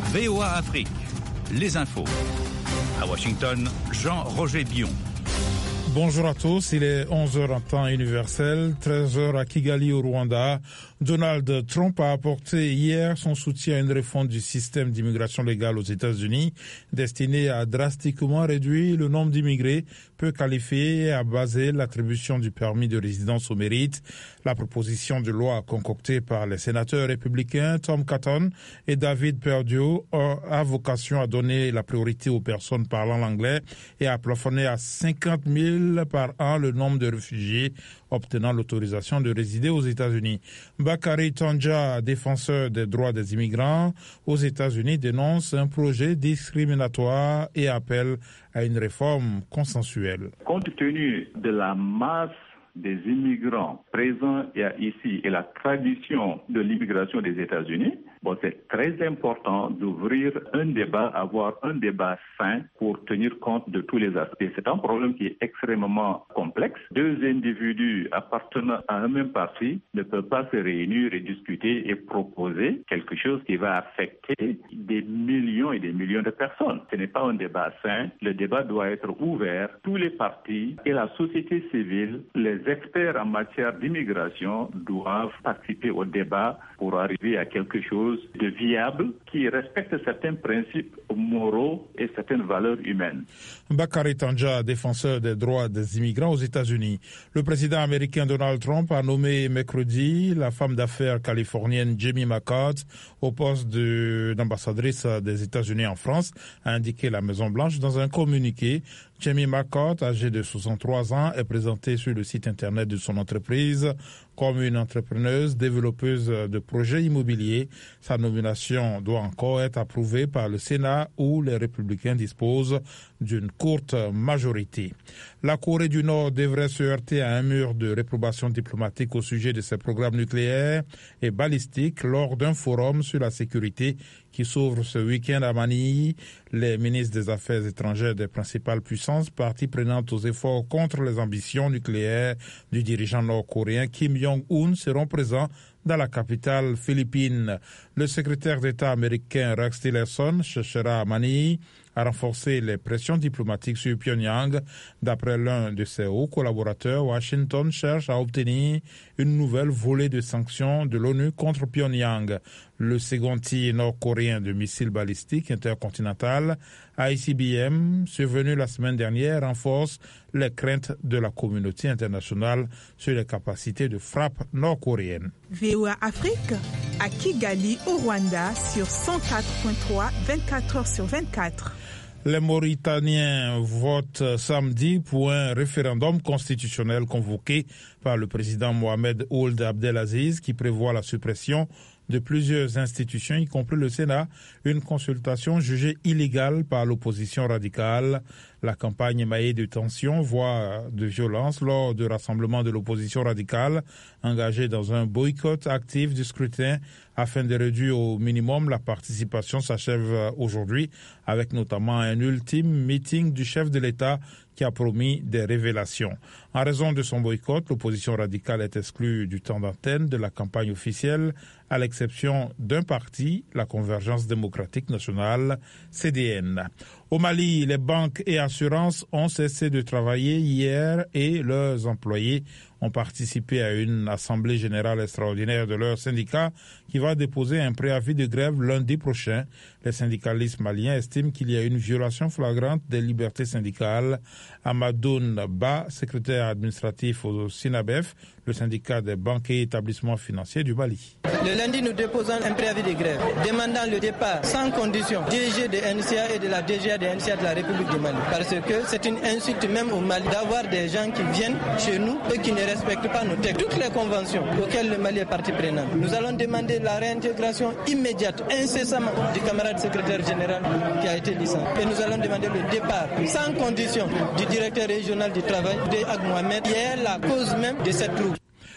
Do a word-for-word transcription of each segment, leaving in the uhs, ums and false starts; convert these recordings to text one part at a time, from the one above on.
V O A Afrique, les infos. À Washington, Jean-Roger Bion. Bonjour à tous, il est onze heures en temps universel, treize heures à Kigali au Rwanda. Donald Trump a apporté hier son soutien à une réforme du système d'immigration légale aux États-Unis destinée à drastiquement réduire le nombre d'immigrés peu qualifiés et à baser l'attribution du permis de résidence au mérite. La proposition de loi concoctée par les sénateurs républicains Tom Cotton et David Perdue a vocation à donner la priorité aux personnes parlant l'anglais et à plafonner à cinquante mille par an le nombre de réfugiés obtenant l'autorisation de résider aux États-Unis. Bakari Tandja, défenseur des droits des immigrants aux États-Unis, dénonce un projet discriminatoire et appelle à une réforme consensuelle. Compte tenu de la masse des immigrants présents ici et la tradition de l'immigration des États-Unis, bon, c'est très important d'ouvrir un débat, avoir un débat sain pour tenir compte de tous les aspects. C'est un problème qui est extrêmement complexe. Deux individus appartenant à un même parti ne peuvent pas se réunir et discuter et proposer quelque chose qui va affecter des millions et des millions de personnes. Ce n'est pas un débat sain. Le débat doit être ouvert. Tous les partis et la société civile, les experts en matière d'immigration doivent participer au débat pour arriver à quelque chose de viable qui respecte certains principes moraux et certaines valeurs humaines. Bakari Tandja, défenseur des droits des immigrants aux États-Unis. Le président américain Donald Trump a nommé mercredi la femme d'affaires californienne Jamie McCart au poste de, d'ambassadrice des États-Unis en France, a indiqué la Maison-Blanche dans un communiqué. Jamie McCart, âgée de soixante-trois ans, est présentée sur le site internet de son entreprise comme une entrepreneuse développeuse de projets immobiliers. Sa nomination doit encore être approuvée par le Sénat où les républicains disposent d'une courte majorité. La Corée du Nord devrait se heurter à un mur de réprobation diplomatique au sujet de ses programmes nucléaires et balistiques lors d'un forum sur la sécurité qui s'ouvre ce week-end à Manille. Les ministres des Affaires étrangères des principales puissances, parties prenantes aux efforts contre les ambitions nucléaires du dirigeant nord-coréen Kim Jong-un, seront présents dans la capitale philippine. Le secrétaire d'État américain Rex Tillerson cherchera à Manille à renforcer les pressions diplomatiques sur Pyongyang. D'après l'un de ses hauts collaborateurs, Washington cherche à obtenir une nouvelle volée de sanctions de l'ONU contre Pyongyang. Le second tir nord-coréen de missiles balistiques intercontinental I C B M, survenu la semaine dernière, renforce les craintes de la communauté internationale sur les capacités de frappe nord-coréennes. V O A Afrique, à Kigali, au Rwanda, sur cent quatre point trois, vingt-quatre heures sur vingt-quatre. Les Mauritaniens votent samedi pour un référendum constitutionnel convoqué par le président Mohamed Ould Abdelaziz qui prévoit la suppression de plusieurs institutions, y compris le Sénat, une consultation jugée illégale par l'opposition radicale. La campagne émaillée de tensions, voire de violence lors de rassemblements de l'opposition radicale engagée dans un boycott actif du scrutin afin de réduire au minimum la participation s'achève aujourd'hui avec notamment un ultime meeting du chef de l'État qui a promis des révélations. En raison de son boycott, l'opposition radicale est exclue du temps d'antenne de la campagne officielle, à l'exception d'un parti, la Convergence démocratique nationale, C D N. Au Mali, les banques et assurances ont cessé de travailler hier et leurs employés ont participé à une assemblée générale extraordinaire de leur syndicat qui va déposer un préavis de grève lundi prochain. Les syndicalistes maliens estiment qu'il y a une violation flagrante des libertés syndicales. Amadoun Ba, secrétaire administratif au SYNABEF, le syndicat des banques et établissements financiers du Mali. Le lundi, nous déposons un préavis de grève demandant le départ sans condition du D G de N C A et de la D G A de N C A de la République du Mali. Parce que c'est une insulte même au Mali d'avoir des gens qui viennent chez nous et qui ne respectent pas nos textes. Toutes les conventions auxquelles le Mali est partie prenante. Nous allons demander la réintégration immédiate, incessamment, du camarade secrétaire général qui a été licencié. Et nous allons demander le départ sans condition du directeur régional du travail, de Ag Mohamed, qui est la cause même de cette trouble.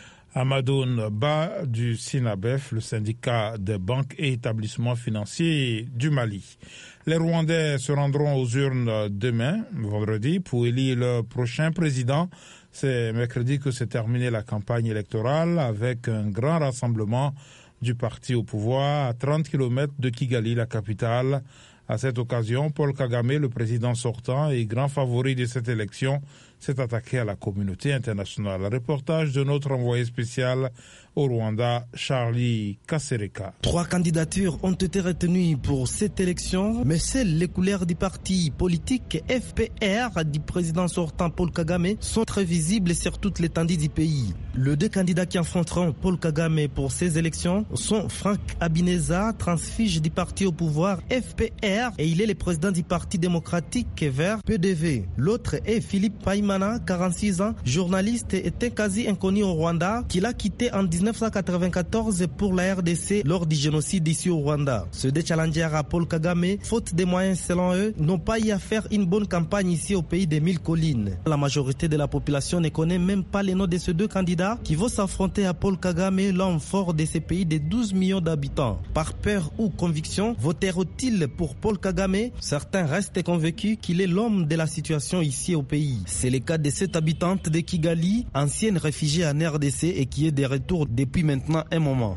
Amadoun Ba du SYNABEF, le syndicat des banques et établissements financiers du Mali. Les Rwandais se rendront aux urnes demain, vendredi, pour élire le prochain président. C'est mercredi que s'est terminée la campagne électorale avec un grand rassemblement du parti au pouvoir à trente kilomètres de Kigali, la capitale. À cette occasion, Paul Kagame, le président sortant et grand favori de cette élection, s'est attaqué à la communauté internationale. Reportage de notre envoyé spécial au Rwanda, Charlie Kasereka. Trois candidatures ont été retenues pour cette élection, mais seules les couleurs du parti politique F P R du président sortant Paul Kagame sont très visibles sur toute l'étendue du pays. Les deux candidats qui affronteront Paul Kagame pour ces élections sont Frank Habineza, transfuge du parti au pouvoir F P R, et il est le président du parti démocratique vert P D V. L'autre est Philippe Paimana, quarante-six ans, journaliste et était quasi inconnu au Rwanda, qu'il a quitté en dix-neuf cent quatre-vingt-quatorze pour la R D C lors du génocide ici au Rwanda. Ceux des challengers à Paul Kagame, faute de moyens selon eux, n'ont pas eu à faire une bonne campagne ici au pays des mille collines. La majorité de la population ne connaît même pas les noms de ces deux candidats qui vont s'affronter à Paul Kagame, l'homme fort de ces pays de douze millions d'habitants. Par peur ou conviction, voteront-ils pour Paul Kagame? Certains restent convaincus qu'il est l'homme de la situation ici au pays. C'est le cas de cette habitante de Kigali, ancienne réfugiée en R D C et qui est de retour depuis maintenant un moment.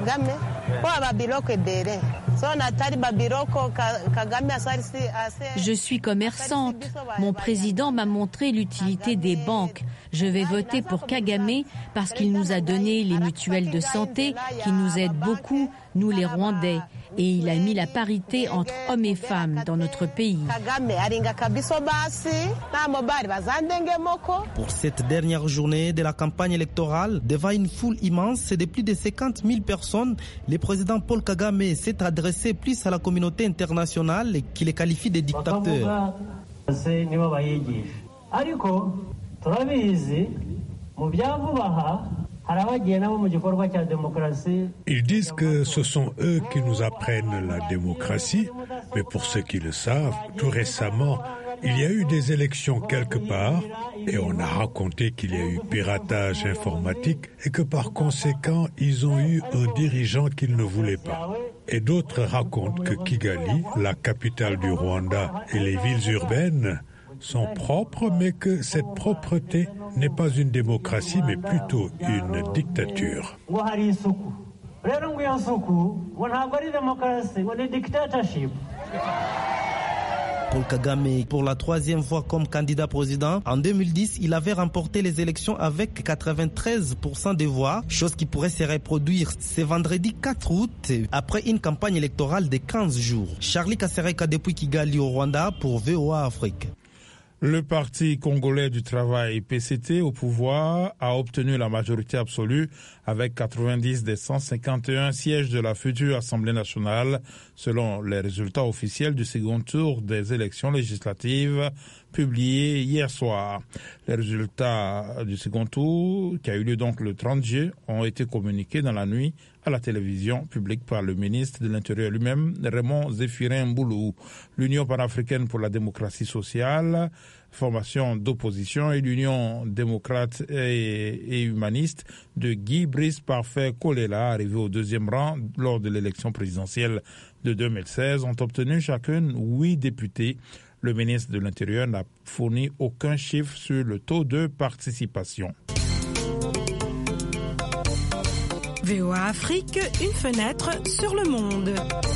Je suis commerçante. Mon président m'a montré l'utilité des banques. Je vais voter pour Kagame parce qu'il nous a donné les mutuelles de santé qui nous aident beaucoup, nous les Rwandais. Et il a mis la parité entre hommes et femmes dans notre pays. Pour cette dernière journée de la campagne électorale, devant une foule immense de plus de cinquante mille personnes, le président Paul Kagame s'est adressé plus à la communauté internationale qui les qualifie de dictateurs. Ils disent que ce sont eux qui nous apprennent la démocratie, mais pour ceux qui le savent, tout récemment, il y a eu des élections quelque part et on a raconté qu'il y a eu piratage informatique et que par conséquent, ils ont eu un dirigeant qu'ils ne voulaient pas. Et d'autres racontent que Kigali, la capitale du Rwanda, et les villes urbaines sont propres, mais que cette propreté n'est pas une démocratie, mais plutôt une dictature. Paul Kagame, pour la troisième fois comme candidat président, en deux mille dix, il avait remporté les élections avec quatre-vingt-treize pour cent des voix, chose qui pourrait se reproduire ce vendredi quatre août, après une campagne électorale de quinze jours. Charlie Kasereka depuis Kigali au Rwanda pour V O A Afrique. Le Parti congolais du travail P C T au pouvoir a obtenu la majorité absolue avec quatre-vingt-dix des cent cinquante et un sièges de la future Assemblée nationale, selon les résultats officiels du second tour des élections législatives publiés hier soir. Les résultats du second tour, qui a eu lieu donc le trente juillet, ont été communiqués dans la nuit à la télévision publique par le ministre de l'Intérieur lui-même, Raymond Zéphirin Mboulou. L'Union panafricaine pour la démocratie sociale, formation d'opposition, et l'Union démocrate et, et humaniste de Guy Brice Parfait Kolela, arrivé au deuxième rang lors de l'élection présidentielle de deux mille seize, ont obtenu chacune huit députés. Le ministre de l'Intérieur n'a fourni aucun chiffre sur le taux de participation. V O A Afrique, une fenêtre sur le monde.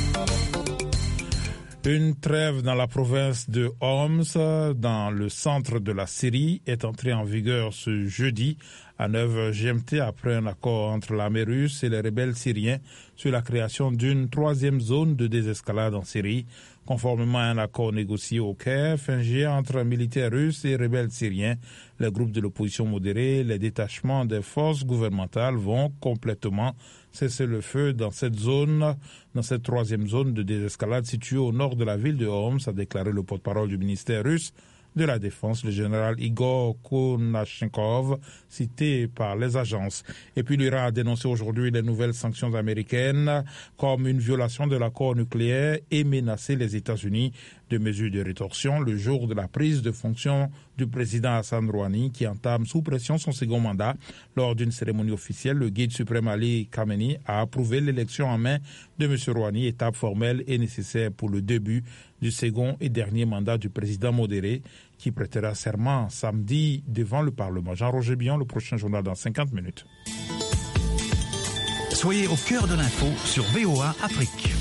Une trêve dans la province de Homs, dans le centre de la Syrie, est entrée en vigueur ce jeudi à neuf heures G M T après un accord entre l'armée russe et les rebelles syriens sur la création d'une troisième zone de désescalade en Syrie, conformément à un accord négocié au Caire, fin juillet, entre militaires russes et rebelles syriens. Les groupes de l'opposition modérée, les détachements des forces gouvernementales vont complètement cesser le feu dans cette zone, dans cette troisième zone de désescalade située au nord de la ville de Homs, a déclaré le porte-parole du ministère russe de la Défense, le général Igor Konashenkov, cité par les agences. Et puis l'Iran a dénoncé aujourd'hui les nouvelles sanctions américaines comme une violation de l'accord nucléaire et menacé les États-Unis de mesures de rétorsion le jour de la prise de fonction du président Hassan Rouhani, qui entame sous pression son second mandat. Lors d'une cérémonie officielle, le guide suprême Ali Khamenei a approuvé l'élection en main de M. Rouhani, étape formelle et nécessaire pour le début du second et dernier mandat du président modéré, qui prêtera serment samedi devant le Parlement. Jean-Roger Bion, le prochain journal dans cinquante minutes. Soyez au cœur de l'info sur V O A Afrique.